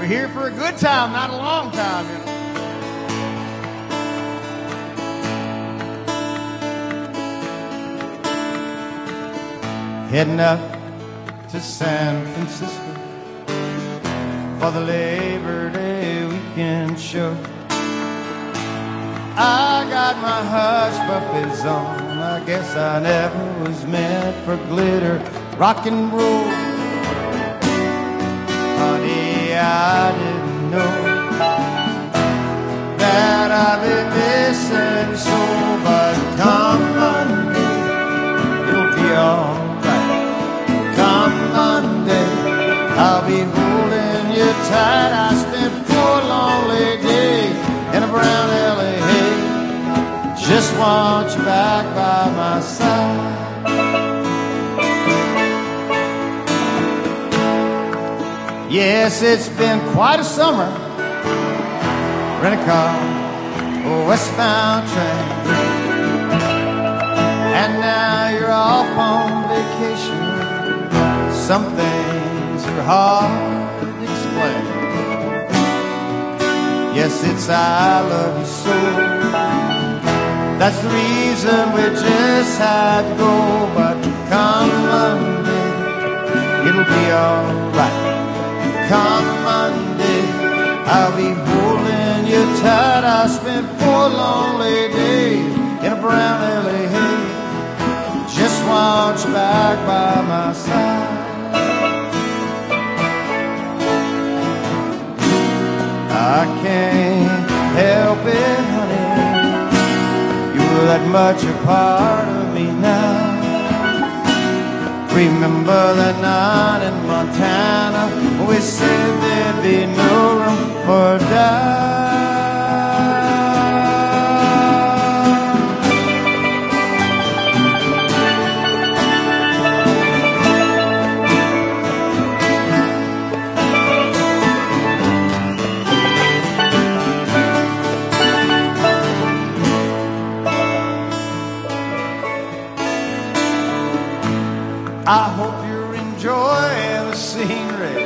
We're here for a good time, not a long time, you know. Heading up to San Francisco for the Labor Day weekend show. I got my hush puppies on. I guess I never was meant for glitter, rock and roll. Honey, I didn't know that I'd be missing so. But come Monday, it'll be alright. Come Monday, I'll be holding you tight. I spent 4 lonely days in a brown LA haze. Just want you back by my side. Yes, it's been quite a summer. Rent a car, a westbound train, and now you're off on vacation. Some things are hard to explain. Yes, it's I love you so. That's the reason we just had to go. But come Monday, it'll be alright. Come Monday, I'll be holding you tight. I spent 4 lonely days in a brown LA haze. Just want you back by my side. I can't help it, honey. You're that much a part of me now. Remember that night in Montana when we said there'd be no room for doubt. I hope you're enjoying the scenery.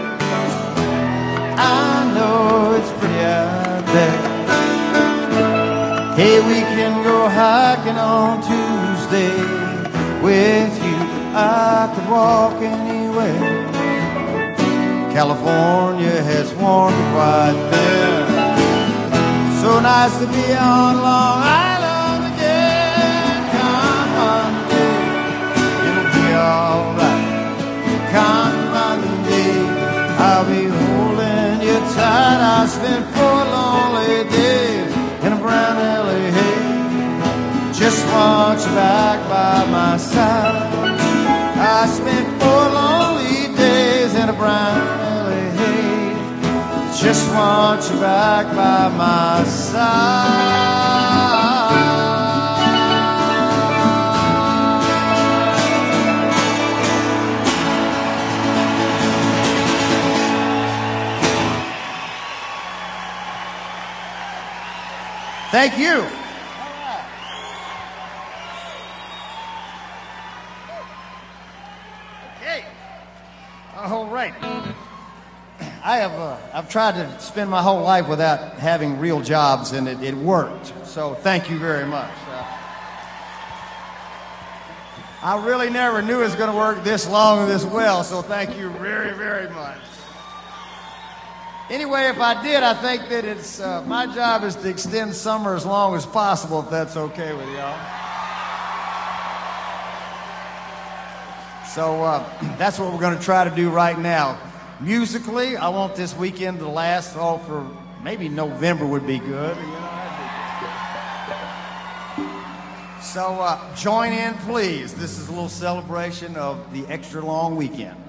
I know it's pretty out there. Hey, we can go hiking on Tuesday. With you, I could walk anywhere. California has warmed me quite thin. So nice to be on Long Island again. Come Monday, it'll be alright. Come Monday, I'll be holding you tight. I spent 4 lonely days in a brown LA haze. Just want you back by my side. I spent 4 lonely days in a brown LA haze. Just want you back by my side. Thank you. Okay. All right. I've tried to spend my whole life without having real jobs, and it worked. So thank you very much. I really never knew it was going to work this long and this well, so thank you very, very much. Anyway, if I did, I think that it's my job is to extend summer as long as possible, if that's okay with y'all. So that's what we're going to try to do right now. Musically, I want this weekend to last for maybe November would be good. You know, so join in, please. This is a little celebration of the extra long weekend.